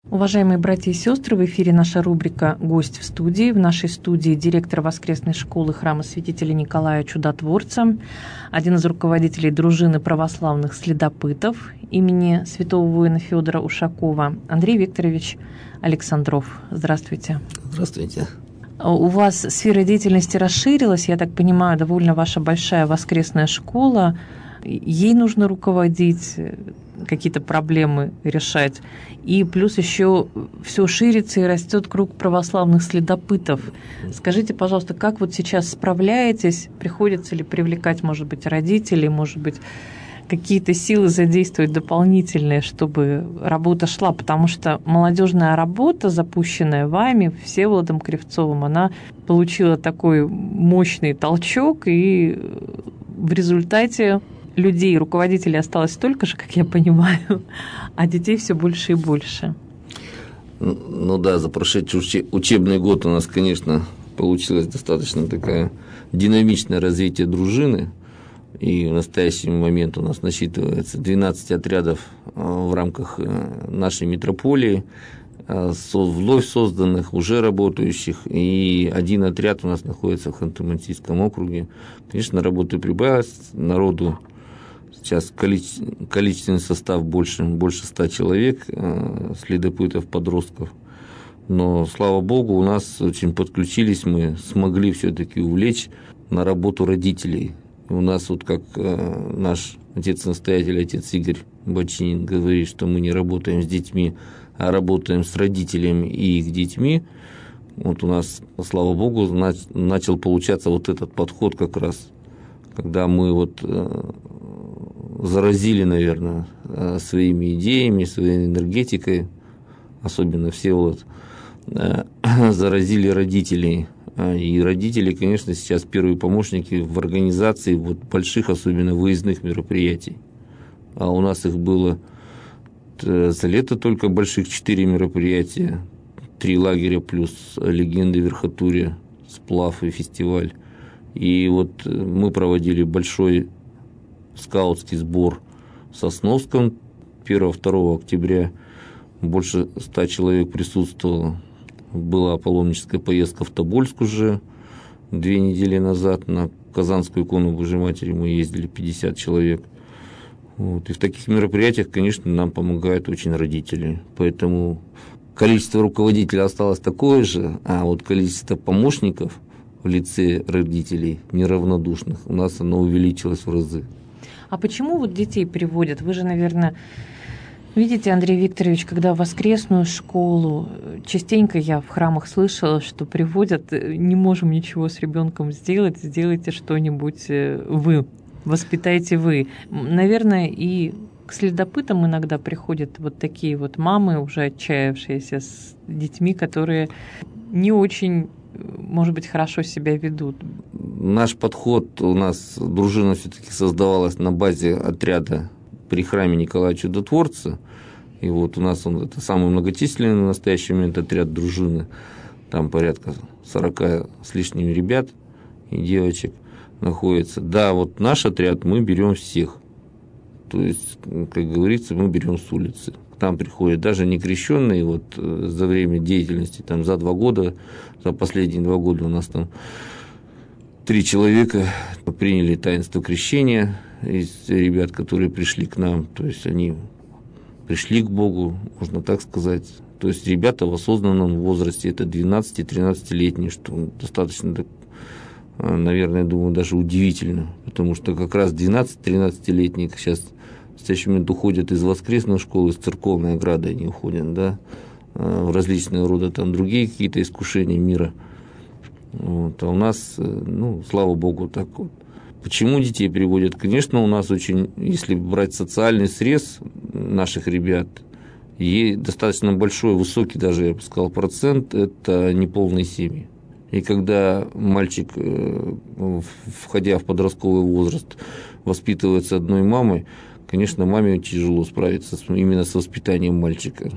Уважаемые братья и сестры, в эфире наша рубрика «Гость в студии». В нашей студии директор воскресной школы храма святителя Николая Чудотворца, один из руководителей дружины православных следопытов имени святого воина Федора Ушакова, Андрей Викторович Александров. Здравствуйте. Здравствуйте. У вас сфера деятельности расширилась, я так понимаю, довольно ваша большая воскресная школа. Ей нужно руководить, какие-то проблемы решать. И плюс еще все ширится и растет круг православных следопытов. Скажите, пожалуйста, как вот сейчас справляетесь? Приходится ли привлекать, может быть, родителей, может быть, какие-то силы задействовать дополнительные, чтобы работа шла? Потому что молодежная работа, запущенная вами, Всеволодом Кривцовым, она получила такой мощный толчок, и в результате людей, руководителей осталось столько же, как я понимаю, а детей все больше и больше. Ну да, за прошедший учебный год у нас, конечно, получилось достаточно такое динамичное развитие дружины, и в настоящий момент у нас насчитывается 12 отрядов в рамках нашей митрополии, вновь созданных, уже работающих, и один отряд у нас находится в Ханты-Мансийском округе. Конечно, работы прибавилось, народу сейчас количественный состав больше 100 человек, следопытов, подростков. Но, слава богу, у нас очень подключились, мы смогли все-таки увлечь на работу родителей. У нас вот как наш отец-настоятель, отец Игорь Бочинин говорит, что мы не работаем с детьми, а работаем с родителями и их детьми. Вот у нас, слава богу, начал получаться вот этот подход как раз, когда мы вот заразили, наверное, своими идеями, своей энергетикой, особенно Всеволод, заразили родителей. И родители, конечно, сейчас первые помощники в организации вот больших, особенно выездных мероприятий. А у нас их было за лето только больших 4 мероприятия, 3 лагеря плюс легенды Верхотурья, сплав и фестиваль. И вот мы проводили большой скаутский сбор в Сосновском 1-2 октября. Больше 100 человек присутствовало. Была паломническая поездка в Тобольск уже 2 недели назад. На Казанскую икону Божьей Матери мы ездили 50 человек. Вот. И в таких мероприятиях, конечно, нам помогают очень родители. Поэтому количество руководителей осталось такое же, а вот количество помощников в лице родителей неравнодушных у нас оно увеличилось в разы. А почему вот детей приводят? Вы же, наверное, видите, Андрей Викторович, когда в воскресную школу, частенько я в храмах слышала, что приводят, не можем ничего с ребенком сделать, сделайте что-нибудь вы, воспитайте вы. Наверное, и к следопытам иногда приходят вот такие вот мамы, уже отчаявшиеся, с детьми, которые не очень, может быть, хорошо себя ведут. Наш подход, у нас дружина все-таки создавалась на базе отряда при храме Николая Чудотворца. И вот у нас это самый многочисленный на настоящий момент отряд дружины. Там порядка 40 с лишним ребят и девочек находится. Да, вот наш отряд мы берем всех. То есть, как говорится, мы берем с улицы. К нам приходят даже некрещенные, вот за время деятельности, там за 2 года, за последние 2 года у нас там 3 человека приняли таинство крещения из ребят, которые пришли к нам. То есть они пришли к Богу, можно так сказать. То есть ребята в осознанном возрасте, это 12-13-летние, что достаточно, наверное, думаю, даже удивительно. Потому что как раз 12-13-летние сейчас в настоящий момент уходят из воскресной школы, из церковной ограды они уходят, да, в различные рода там другие какие-то искушения мира. Вот. А у нас, ну, слава Богу, так вот. Почему детей приводят? Конечно, у нас очень, если брать социальный срез наших ребят, достаточно большой, высокий даже, я бы сказал, процент – это неполные семьи. И когда мальчик, входя в подростковый возраст, воспитывается одной мамой, конечно, маме тяжело справиться именно с воспитанием мальчика.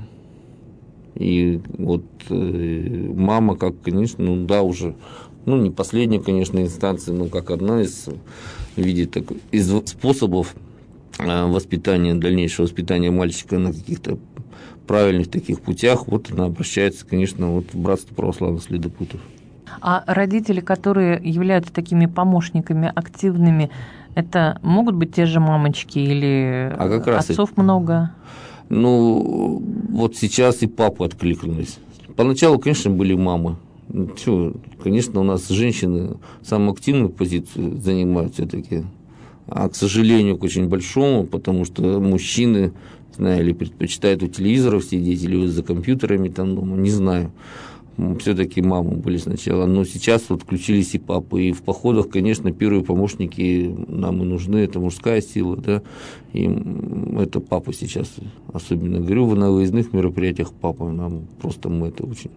И вот мама, как, конечно, ну да, уже, ну не последняя, конечно, инстанция, но как одна из способов дальнейшего воспитания мальчика на каких-то правильных таких путях, вот она обращается, конечно, вот в Братство православных следопытов. А родители, которые являются такими помощниками активными, это могут быть те же мамочки или как раз отцов много? Ну, вот сейчас и папы откликнулись. Поначалу, конечно, были мамы. Все, конечно, у нас женщины самую активную позицию занимают все-таки. А, к сожалению, к очень большому, потому что мужчины, или предпочитают у телевизоров сидеть, или за компьютерами там дома, не знаю. Все-таки мамы были сначала, но сейчас вот включились и папы, и в походах, конечно, первые помощники нам и нужны, это мужская сила, да, и это папа сейчас, особенно говорю, на выездных мероприятиях папа, мы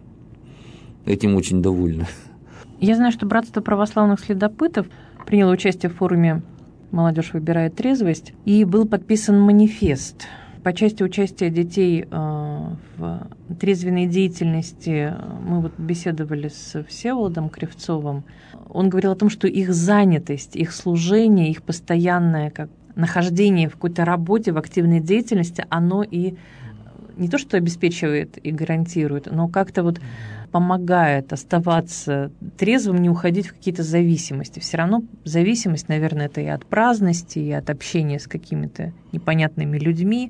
этим очень довольны. Я знаю, что Братство православных следопытов приняло участие в форуме «Молодежь выбирает трезвость», и был подписан манифест по части участия детей в трезвенной деятельности. Мы вот беседовали с Всеволодом Кривцовым. Он говорил о том, что их занятость, их служение, их постоянное нахождение в какой-то работе, в активной деятельности, оно и не то что обеспечивает и гарантирует, но как-то вот помогает оставаться трезвым, не уходить в какие-то зависимости. Все равно зависимость, наверное, это и от праздности, и от общения с какими-то непонятными людьми.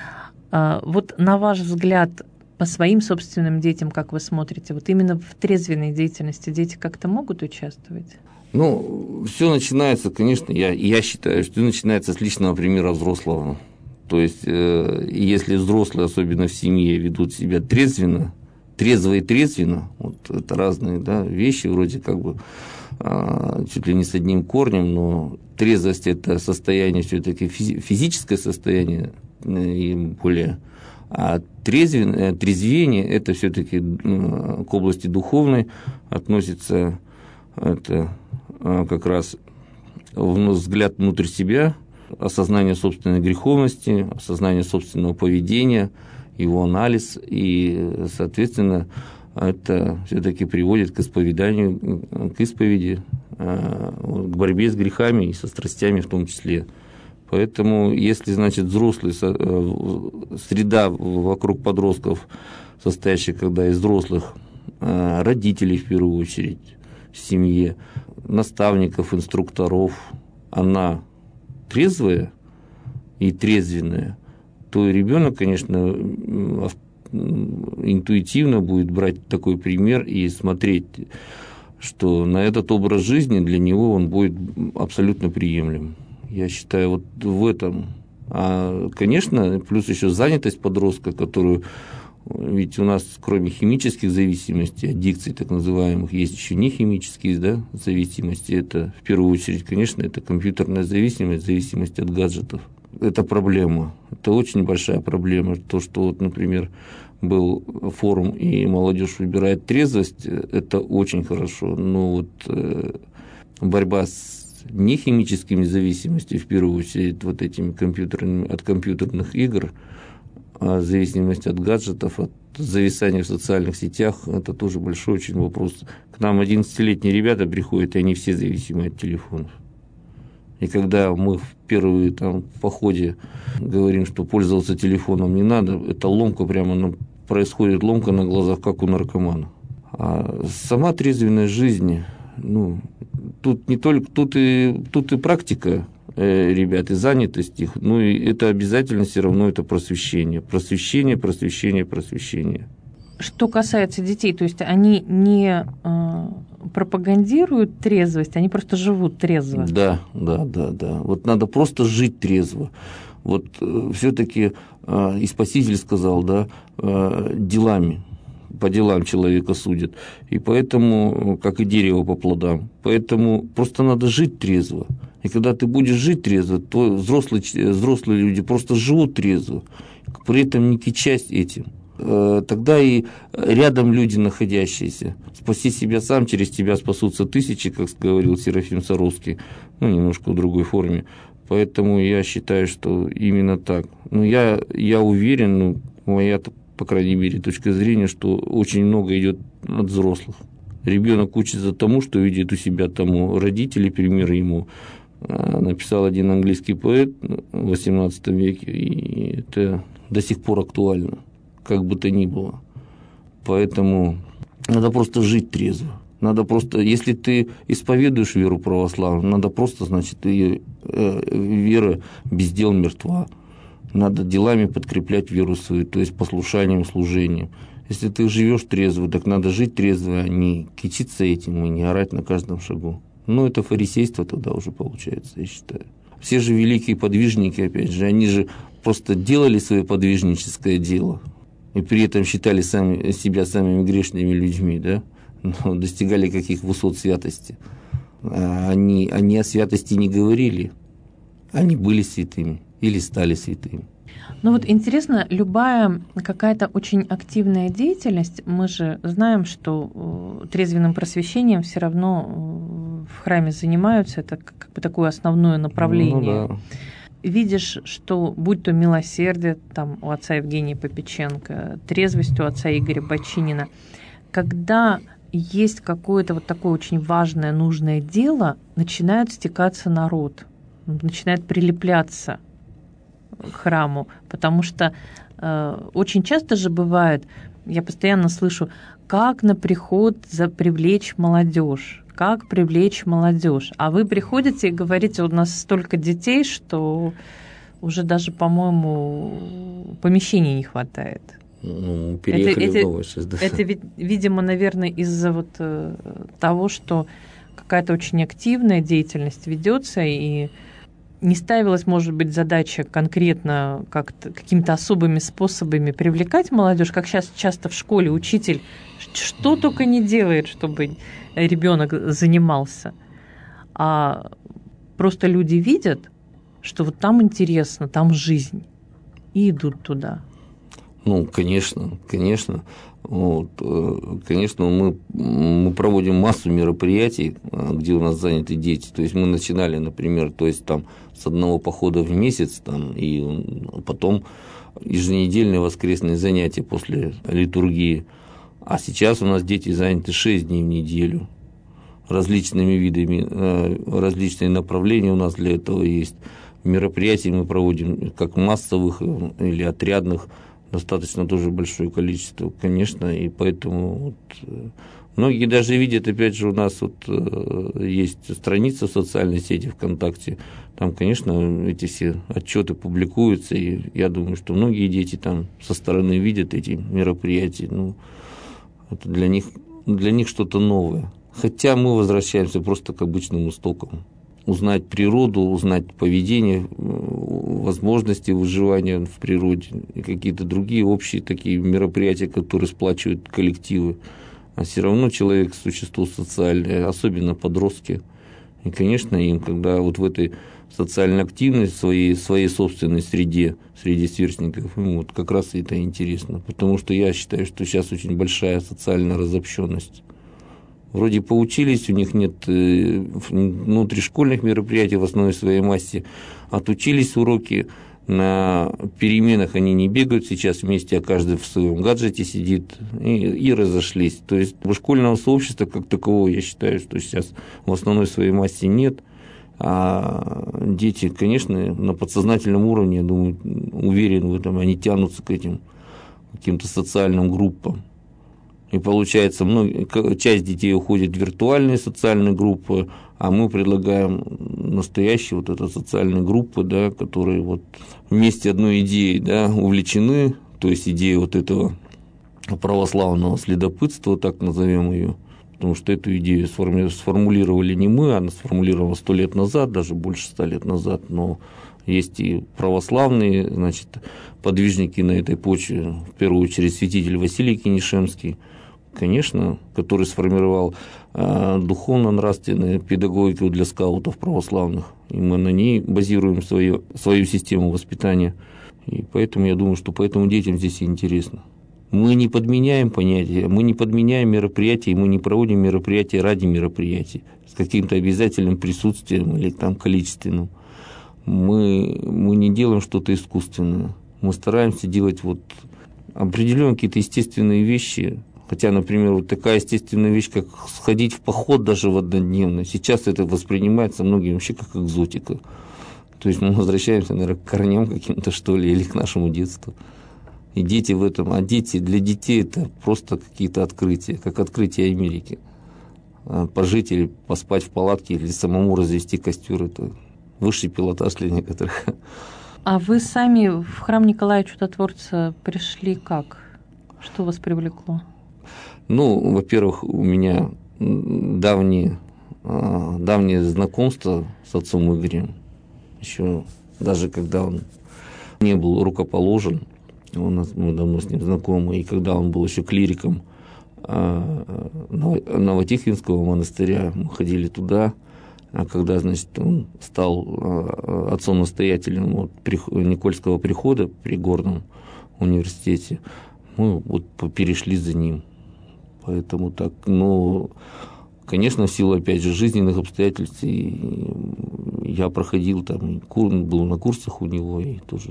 Вот на ваш взгляд, по своим собственным детям, как вы смотрите, вот именно в трезвенной деятельности дети как-то могут участвовать? Ну, все начинается, конечно, я считаю, что начинается с личного примера взрослого. То есть, если взрослые, особенно в семье, ведут себя трезво и трезвенно, вот это разные, да, вещи, вроде как бы чуть ли не с одним корнем, но трезвость – это состояние все-таки физическое состояние, и более, а трезвение – это все-таки к области духовной относится, это как раз взгляд внутрь себя, осознание собственной греховности, осознание собственного поведения, его анализ, и, соответственно, это все-таки приводит к исповеданию, к исповеди, к борьбе с грехами и со страстями в том числе. Поэтому, если, значит, взрослые, среда вокруг подростков, состоящая когда из взрослых, родителей в первую очередь в семье, наставников, инструкторов, она трезвая и трезвенная, то ребенок, конечно, интуитивно будет брать такой пример и смотреть, что на этот образ жизни для него он будет абсолютно приемлем. Я считаю, вот в этом. А, конечно, плюс еще занятость подростка, которую, ведь у нас кроме химических зависимостей, аддикций так называемых, есть еще не химические, да, зависимости. Это в первую очередь, конечно, это компьютерная зависимость, зависимость от гаджетов. Это проблема, это очень большая проблема. То, что, вот, например, был форум и молодежь выбирает трезвость, это очень хорошо. Но вот борьба с нехимическими зависимостями, в первую очередь, вот этими от компьютерных игр, а зависимость от гаджетов, от зависания в социальных сетях, это тоже большой очень вопрос. К нам 11-летние ребята приходят, и они все зависимы от телефонов. И когда мы в первые там в походе говорим, что пользоваться телефоном не надо, это ломка прямо, происходит ломка на глазах, как у наркомана. А сама трезвенная жизнь, тут не только, тут и практика, ребят, и занятость их, и это обязательно все равно это просвещение. Просвещение. Что касается детей, то есть они не пропагандируют трезвость, они просто живут трезво. Да. Вот надо просто жить трезво. Вот все-таки и Спаситель сказал, да, делами. По делам человека судят. И поэтому, как и дерево по плодам, поэтому просто надо жить трезво. И когда ты будешь жить трезво, то взрослые люди просто живут трезво, при этом не кичась этим. Тогда и рядом люди находящиеся. Спаси себя сам, через тебя спасутся тысячи, как говорил Серафим Саровский, немножко в другой форме. Поэтому я считаю, что именно так. Я уверен, моя, по крайней мере, точка зрения, что очень много идет от взрослых. Ребенок учится тому, что видит у себя тому родители, примеры ему, написал один английский поэт в XVIII веке, и это до сих пор актуально, как бы то ни было. Поэтому надо просто жить трезво. Надо просто, если ты исповедуешь веру православную, надо просто, значит, ее вера без дел мертва. Надо делами подкреплять веру свою, то есть послушанием, служением. Если ты живешь трезво, так надо жить трезво, а не кичиться этим и не орать на каждом шагу. Ну, это фарисейство тогда уже получается, я считаю. Все же великие подвижники, опять же, они же просто делали свое подвижническое дело и при этом считали себя самыми грешными людьми, да? Но достигали каких высот святости. Они о святости не говорили, они были святыми или стали святыми. Ну вот интересно, любая какая-то очень активная деятельность, мы же знаем, что трезвенным просвещением все равно в храме занимаются, это как бы такое основное направление. Ну, да. Видишь, что будь то милосердие там, у отца Евгения Попеченко, трезвость у отца Игоря Бочинина, когда есть какое-то вот такое очень важное, нужное дело, начинает стекаться народ, начинает прилепляться к храму, потому что очень часто же бывает, я постоянно слышу, как на приход привлечь молодежь, как привлечь молодежь. А вы приходите и говорите, у нас столько детей, что уже даже, по-моему, помещений не хватает. Ну, переехали в новое сейчас, да. Это, видимо, наверное, из-за вот того, что какая-то очень активная деятельность ведется, и не ставилась, может быть, задача конкретно какими-то особыми способами привлекать молодежь, как сейчас часто в школе учитель что только не делает, чтобы ребенок занимался. А просто люди видят, что вот там интересно, там жизнь, и идут туда. Ну, конечно. Вот, конечно, мы проводим массу мероприятий, где у нас заняты дети. То есть мы начинали, например, то есть там с одного похода в месяц, там, и потом еженедельные воскресные занятия после литургии. А сейчас у нас дети заняты 6 дней в неделю различными видами, различные направления у нас для этого есть. Мероприятий мы проводим как массовых или отрядных, достаточно тоже большое количество, конечно, и поэтому вот, многие даже видят, опять же, у нас вот есть страница в социальной сети ВКонтакте, там, конечно, эти все отчеты публикуются, и я думаю, что многие дети там со стороны видят эти мероприятия, ну, это для них что-то новое. Хотя мы возвращаемся просто к обычным истокам. Узнать природу, узнать поведение, возможности выживания в природе и какие-то другие общие такие мероприятия, которые сплачивают коллективы. А все равно человек – существо социальное, особенно подростки. И, конечно, им, когда вот в этой социальной активности, своей собственной среде, среди сверстников, им вот как раз это интересно. Потому что я считаю, что сейчас очень большая социальная разобщенность. Вроде поучились, у них нет внутришкольных мероприятий в основной своей массе, отучились уроки, на переменах они не бегают сейчас вместе, а каждый в своем гаджете сидит, и разошлись. То есть школьного сообщества как такового, я считаю, что сейчас в основной своей массе нет, а дети, конечно, на подсознательном уровне, я думаю, уверен в этом, они тянутся к этим каким-то социальным группам. И получается, часть детей уходит в виртуальные социальные группы, а мы предлагаем настоящие вот это социальные группы, да, которые вот вместе одной идеей, да, увлечены, то есть идеей вот этого православного следопытства, так назовем ее, потому что эту идею сформулировали не мы, она сформулирована 100 лет назад, даже больше 100 лет назад, но есть и православные, значит, подвижники на этой почве, в первую очередь святитель Василий Кинешемский, конечно, который сформировал духовно-нравственную педагогику для скаутов православных. И мы на ней базируем свою систему воспитания. И поэтому я думаю, что поэтому детям здесь и интересно. Мы не подменяем понятия, мы не подменяем мероприятия, мы не проводим мероприятия ради мероприятий с каким-то обязательным присутствием или там количественным. Мы не делаем что-то искусственное. Мы стараемся делать вот определенные какие-то естественные вещи, Хотя, например, вот такая естественная вещь, как сходить в поход даже в однодневный, сейчас это воспринимается многими вообще как экзотика. То есть мы возвращаемся, наверное, к корням каким-то, что ли, или к нашему детству. И дети в этом, а дети, для детей это просто какие-то открытия, как открытие Америки. Пожить или поспать в палатке, или самому развести костер, это высший пилотаж для некоторых. А вы сами в храм Николая Чудотворца пришли как? Что вас привлекло? Ну, во-первых, у меня давнее знакомство с отцом Игорем. Еще даже когда он не был рукоположен, мы давно с ним знакомы, и когда он был еще клириком Новотихвинского монастыря, мы ходили туда, а когда, значит, он стал отцом-настоятелем вот, Никольского прихода при Горном университете, мы вот перешли за ним. Поэтому так, ну, конечно, в силу, опять же, жизненных обстоятельств, я проходил там, был на курсах у него, и тоже.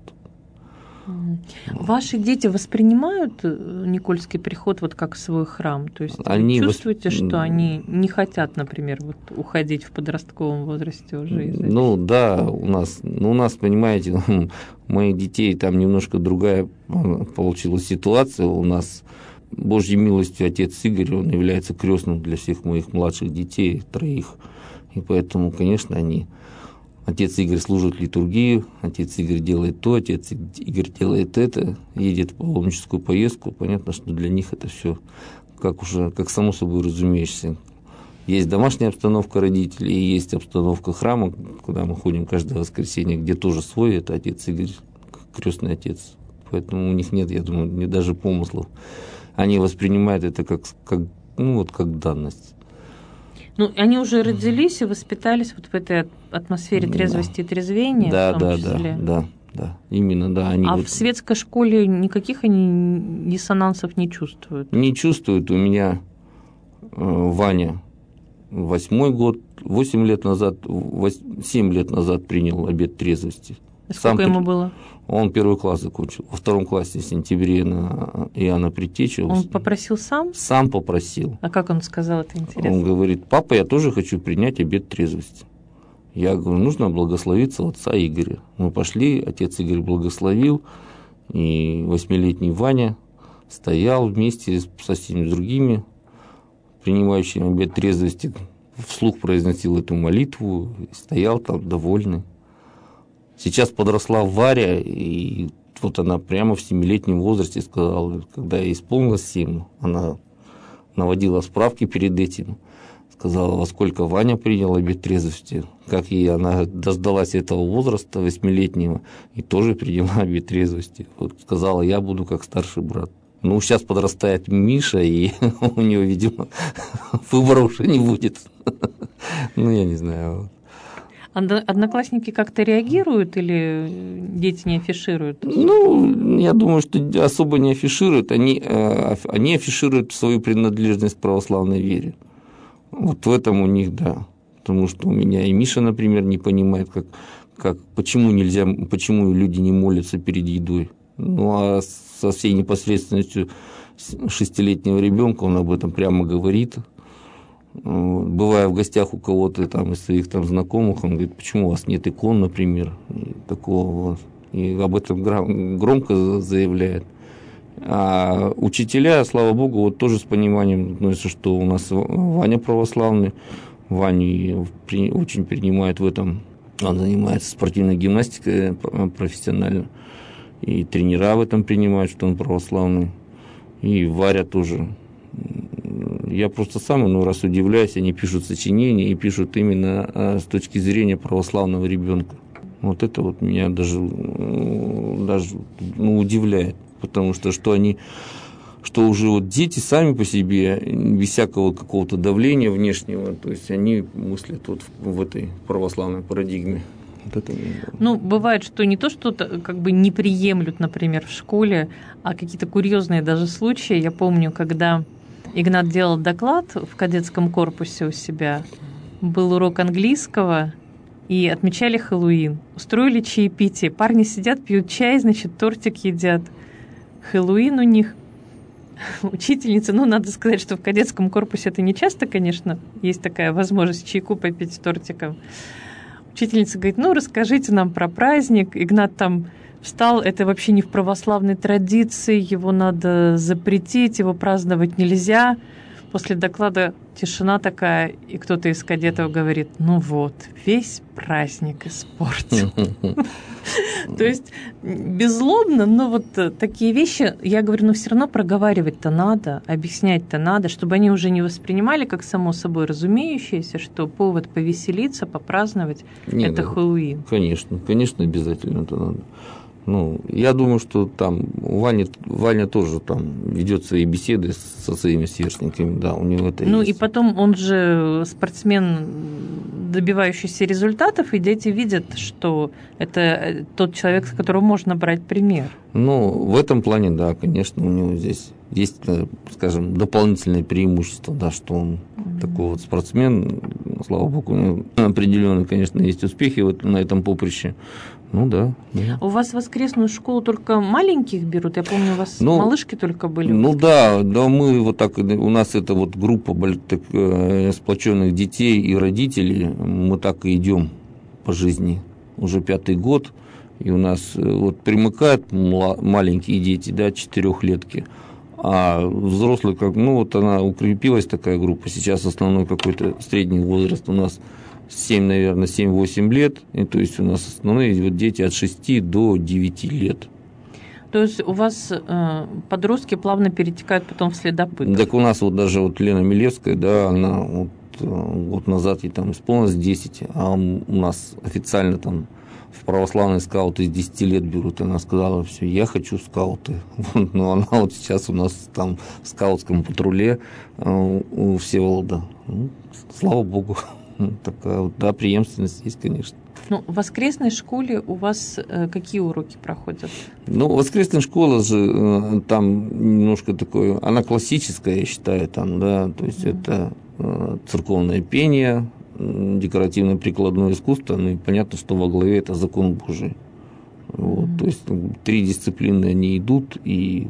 Ваши дети воспринимают Никольский приход вот как свой храм? То есть они вы чувствуете, что они не хотят, например, вот уходить в подростковом возрасте уже из этой? Ну да, у нас, понимаете, моих детей там немножко другая получилась ситуация. У нас, Божьей милостью, отец Игорь, он является крестным для всех моих младших детей, 3. И поэтому, конечно, отец Игорь служит литургию, отец Игорь делает то, отец Игорь делает это, едет в паломническую поездку. Понятно, что для них это все как само собой разумеешься. Есть домашняя обстановка родителей, и есть обстановка храма, куда мы ходим каждое воскресенье, где тоже свой, это отец Игорь, крестный отец. Поэтому у них нет, я думаю, ни даже помыслов. Они воспринимают это как данность. Ну, они уже родились и воспитались вот в этой атмосфере трезвости и трезвения, в том числе. Да, именно, да. А в светской школе никаких они диссонансов не чувствуют? Не чувствуют. У меня Ваня 7 лет назад принял обет трезвости. Сколько ему было? Он 1 класс закончил. Во 2 классе в сентябре на Иоанна Предтечу. Он попросил сам? Сам попросил. А как он сказал, это интересно? Он говорит: папа, я тоже хочу принять обет трезвости. Я говорю: нужно благословиться у отца Игоря. Мы пошли, отец Игорь благословил, и 8-летний Ваня стоял вместе со всеми другими, принимающими обет трезвости, вслух произносил эту молитву, стоял там довольный. Сейчас подросла Варя, и вот она прямо в 7-летнем возрасте сказала, когда ей исполнилось 7, она наводила справки перед этим, сказала, во сколько Ваня принял обет трезвости, как ей она дождалась этого возраста 8-летнего и тоже приняла обет трезвости. Вот сказала: я буду как старший брат. Ну, сейчас подрастает Миша, и у него, видимо, выбора уже не будет. Ну, я не знаю. Одноклассники как-то реагируют или дети не афишируют? Ну, я думаю, что особо не афишируют. Они афишируют свою принадлежность к православной вере. Вот в этом у них, да. Потому что у меня и Миша, например, не понимает, почему люди не молятся перед едой. Ну, а со всей непосредственностью 6-летнего ребенка он об этом прямо говорит. Бывая в гостях у кого-то там из своих там знакомых, он говорит: почему у вас нет икон, например, и такого вот. И об этом громко заявляет. А учителя, слава богу, вот тоже с пониманием относятся, что у нас Ваня православный, Ваню очень принимает в этом, он занимается спортивной гимнастикой профессионально, и тренера в этом принимают, что он православный, и Варя тоже. Я просто сам раз удивляюсь, они пишут сочинения и пишут именно с точки зрения православного ребенка. Вот это вот меня даже удивляет, потому что уже вот дети сами по себе, без всякого какого-то давления внешнего, то есть они мыслят вот в этой православной парадигме. Вот это бывает, что не то, что как бы не приемлют, например, в школе, а какие-то курьезные даже случаи. Я помню, когда Игнат делал доклад в кадетском корпусе у себя, был урок английского, и отмечали Хэллоуин. Устроили чаепитие. Парни сидят, пьют чай, значит, тортик едят. Хэллоуин у них. учительница, надо сказать, что в кадетском корпусе это не часто, конечно, есть такая возможность чайку попить с тортиком. Учительница говорит, расскажите нам про праздник. Игнат там встал, это вообще не в православной традиции, его надо запретить, его праздновать нельзя. После доклада тишина такая, и кто-то из кадетов говорит, весь праздник испортил. То есть беззлобно, но такие вещи, я говорю, все равно проговаривать-то надо, объяснять-то надо, чтобы они уже не воспринимали как само собой разумеющееся, что повод повеселиться, попраздновать – это Хэллоуин. Конечно, обязательно это надо. Я думаю, что там Ваня тоже там ведет свои беседы со своими сверстниками, да, у него это есть. И потом он же спортсмен, добивающийся результатов, и дети видят, что это тот человек, с которого можно брать пример. В этом плане, да, конечно, у него здесь есть, скажем, дополнительное преимущество, да, что он такой спортсмен, слава богу, у него определенно, конечно, есть успехи на этом поприще. Да. У вас в воскресную школу только маленьких берут? Я помню, у вас малышки только были. Да, мы так, у нас это группа сплоченных детей и родителей, мы так и идем по жизни уже 5-й год, и у нас примыкают маленькие дети, да, 4-летки, а взрослые, она укрепилась, такая группа, сейчас основной какой-то средний возраст у нас 7-8 лет, и то есть у нас основные дети от 6 до 9 лет. То есть у вас подростки плавно перетекают потом в следопытов? Так у нас даже Лена Милевская, да, она год назад ей там исполнилось 10, а у нас официально там в православные скауты с 10 лет берут, и она сказала, все, я хочу скауты. Она сейчас у нас там в скаутском патруле у Всеволода. Слава богу. Такая преемственность есть, конечно. В воскресной школе у вас какие уроки проходят? Воскресная школа же там немножко такое, она классическая, я считаю, там, да, то есть это церковное пение, декоративно-прикладное искусство, и понятно, что во главе это закон Божий. То есть 3 дисциплины они идут, и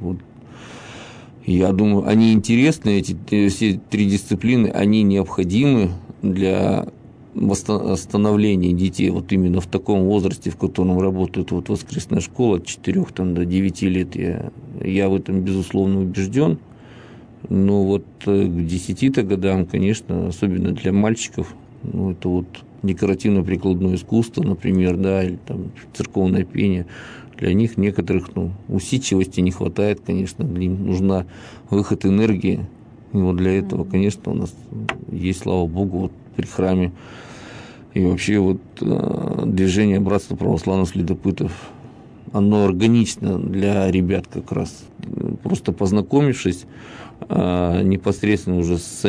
я думаю, они интересны, эти все 3 дисциплины, они необходимы для восстановления детей именно в таком возрасте, в котором работает воскресная школа от 4 до 9 лет. Я в этом, безусловно, убежден. Но к 10 годам, конечно, особенно для мальчиков, это декоративно-прикладное искусство, например, да, или там церковное пение, для них некоторых усидчивости не хватает, конечно, им нужна выход энергии. И для этого, конечно, у нас есть, слава богу, при храме и вообще движение Братства православных следопытов, оно органично для ребят как раз. Просто познакомившись непосредственно уже с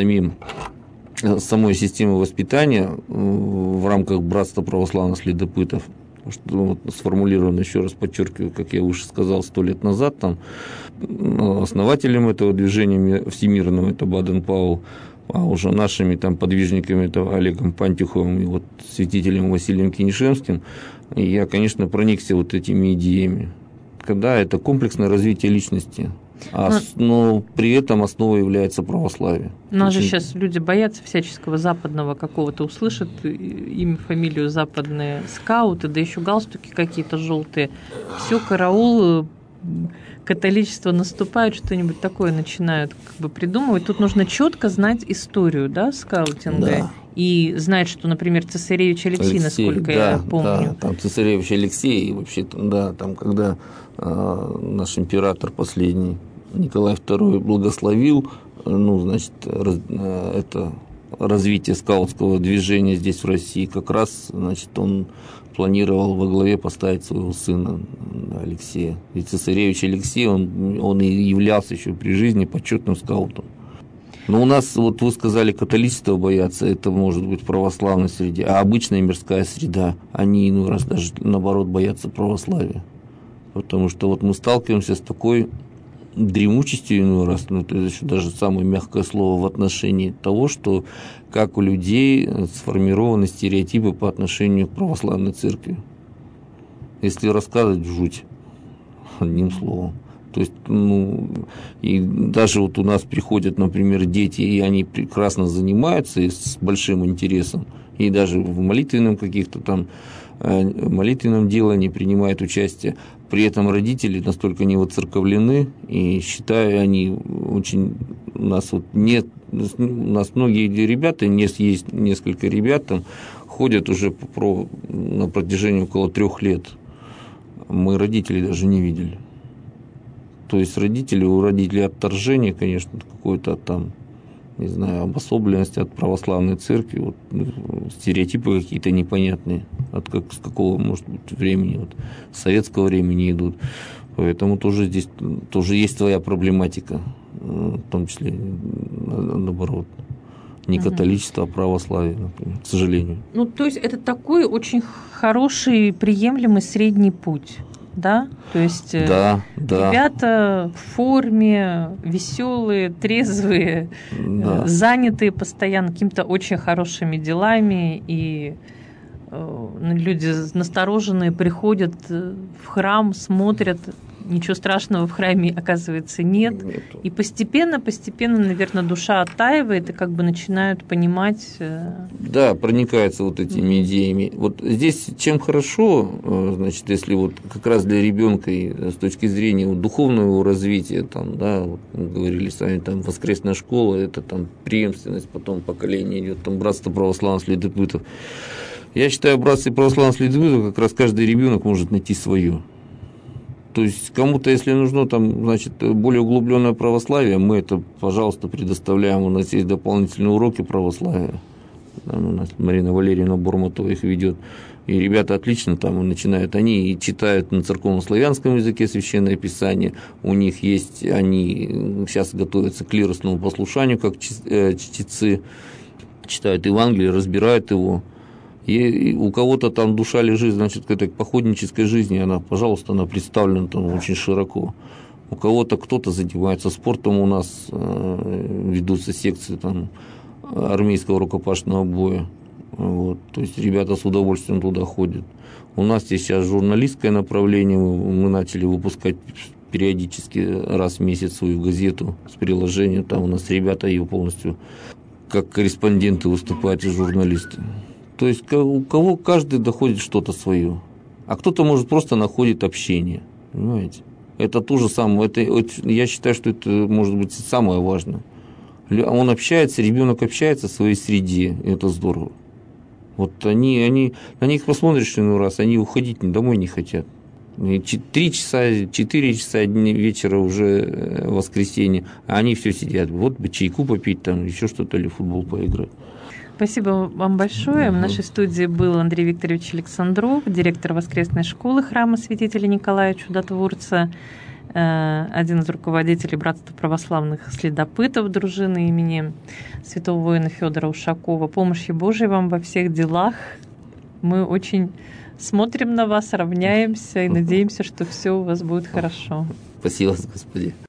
самой системой воспитания в рамках Братства православных следопытов, что сформулировано, еще раз подчеркиваю, как я уже сказал, 100 лет назад, там, основателем этого движения всемирного это Баден-Паул, а уже нашими там подвижниками это Олегом Пантюховым и святителем Василием Кинишемским, я, конечно, проникся этими идеями. Когда это комплексное развитие личности, но при этом основой является православие. Нас же сейчас люди боятся всяческого западного какого-то, услышат имя, фамилию западные скауты, да еще галстуки какие-то желтые. Все, караул, католичество наступает, что-нибудь такое начинают придумывать. Тут нужно четко знать историю, да, скаутинга. Да. И знать, что, например, цесаревич Алексей, насколько я помню. Да, там цесаревич Алексей, вообще, да, там, когда наш император последний Николай II благословил, это развитие скаутского движения здесь, в России, как раз, он планировал во главе поставить своего сына Алексея. И цесаревич Алексей, он и являлся еще при жизни почетным скаутом. Но у нас, вы сказали, католичество боятся, это может быть православной среде, а обычная мирская среда, они иной раз даже наоборот боятся православия. Потому что мы сталкиваемся с такой дремучестью иной раз, это еще даже самое мягкое слово в отношении того, что как у людей сформированы стереотипы по отношению к православной церкви. Если рассказывать, жуть, одним словом. То есть, и даже вот у нас приходят, например, дети, и они прекрасно занимаются и с большим интересом, и даже в молитвенном каких-то там молитвенном делании принимают участие. При этом родители настолько не воцерковлены, и считаю, они очень... У нас вот нет... У нас многие ребята, есть несколько ребят, там, ходят уже на протяжении около 3 лет. Мы родителей даже не видели. То есть у родителей отторжение, конечно, какое-то там, не знаю, обособленность от православной церкви, вот, стереотипы какие-то непонятные, с какого, может быть, времени, вот, советского времени идут. Поэтому тоже здесь есть своя проблематика, в том числе, наоборот, не католичество, а православие, например, к сожалению. То есть это такой очень хороший, приемлемый средний путь. Да? То есть ребята в форме, веселые, трезвые, занятые постоянно какими-то очень хорошими делами, и люди настороженные приходят в храм, смотрят, ничего страшного в храме, оказывается, нет. Нету. И постепенно, наверное, душа оттаивает, и как бы начинают понимать... Да, проникаются вот этими идеями. Вот здесь чем хорошо, значит, если вот как раз для ребенка с точки зрения вот духовного его развития, там, да, вот мы говорили с вами, там, воскресная школа, это там преемственность, потом поколение идет, там, братство православных следопытов. Я считаю, братство православных следопытов как раз каждый ребенок может найти свое. То есть кому-то, если нужно там, значит, более углубленное православие, мы это, пожалуйста, предоставляем. У нас есть дополнительные уроки православия. Там у нас Марина Валерьевна Бурматова их ведет. И ребята отлично там начинают. Они и читают на церковно-славянском языке Священное Писание. У них есть, они сейчас готовятся к клиросному послушанию, как чтецы. Читают Евангелие, разбирают его. И у кого-то там душа лежит, значит, к этой походнической жизни, она, пожалуйста, она представлена там очень широко. У кого-то кто-то занимается спортом, у нас ведутся секции там армейского рукопашного боя. Вот. То есть ребята с удовольствием туда ходят. У нас есть сейчас журналистское направление, мы начали выпускать периодически раз в месяц свою газету с приложением, там у нас ребята ее полностью как корреспонденты выступают и журналисты. То есть у кого каждый доходит что-то свое, а кто-то, может, просто находит общение, понимаете? Это то же самое, я считаю, что это может быть самое важное. Он общается, ребенок общается в своей среде, и это здорово. Вот они на них посмотришь иной раз, они уходить домой не хотят. 3 часа, 4 часа вечера уже воскресенье, а они все сидят. Вот бы чайку попить, там еще что-то, или в футбол поиграть. Спасибо вам большое. В нашей студии был Андрей Викторович Александров, директор воскресной школы храма святителя Николая Чудотворца, один из руководителей Братства православных следопытов дружины имени святого воина Федора Ушакова. Помощи Божией вам во всех делах. Мы очень смотрим на вас, равняемся и надеемся, что все у вас будет хорошо. Спасибо, Господи.